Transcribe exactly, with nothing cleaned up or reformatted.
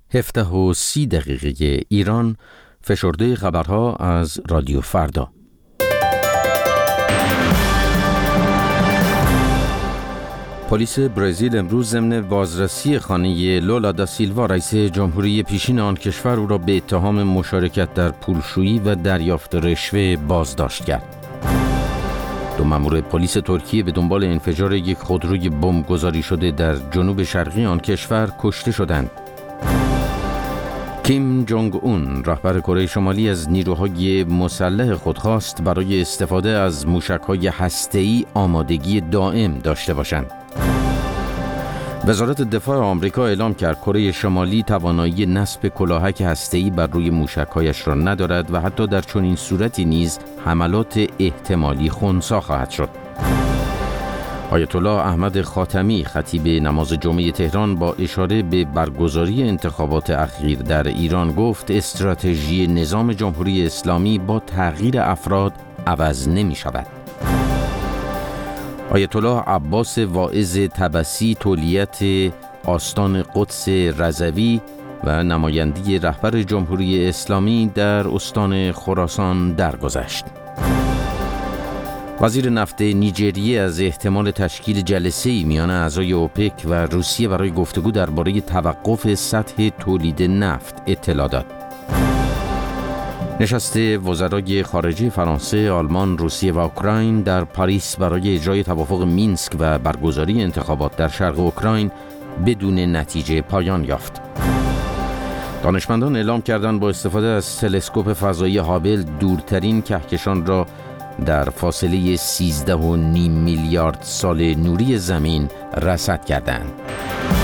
هفده و سی دقیقه ایران، فشرده خبرها از رادیو فردا. پلیس برزیل امروز ضمن بازرسی خانه لولا دا سیلوا رئیس جمهوری پیشین آن کشور او را به اتهام مشارکت در پولشویی و دریافت رشوه بازداشت کرد. دو مأمور پلیس ترکیه به دنبال انفجار یک خودروی بمب گذاری شده در جنوب شرقی آن کشور کشته شدند. کیم جونگ اون رهبر کره شمالی از نیروهای مسلح خود خواست برای استفاده از موشک‌های هسته‌ای آمادگی دائم داشته باشند. وزارت دفاع آمریکا اعلام کرد کره شمالی توانایی نصب کلاهک هسته‌ای بر روی موشک‌هایش را ندارد و حتی در چنین صورتی نیز حملات احتمالی خنثی خواهد شد. آیت الله احمد خاتمی خطیب نماز جمعه تهران با اشاره به برگزاری انتخابات اخیر در ایران گفت استراتژی نظام جمهوری اسلامی با تغییر افراد عوض نمی شود. آیت الله عباس واعظ طبسی تولیت آستان قدس رضوی و نماینده رهبر جمهوری اسلامی در استان خراسان درگذشت. وزیر نفت نیجریه از احتمال تشکیل جلسه‌ای میان اعضای اوپک و روسیه برای گفتگو درباره توقف سطح تولید نفت اطلاع داد. نشست وزرای خارجه فرانسه، آلمان، روسیه و اوکراین در پاریس برای اجرای توافق مینسک و برگزاری انتخابات در شرق اوکراین بدون نتیجه پایان یافت. دانشمندان اعلام کردند با استفاده از تلسکوپ فضایی هابل دورترین کهکشان را در فاصله سیزده و نیم میلیارد سال نوری زمین رصد کردند.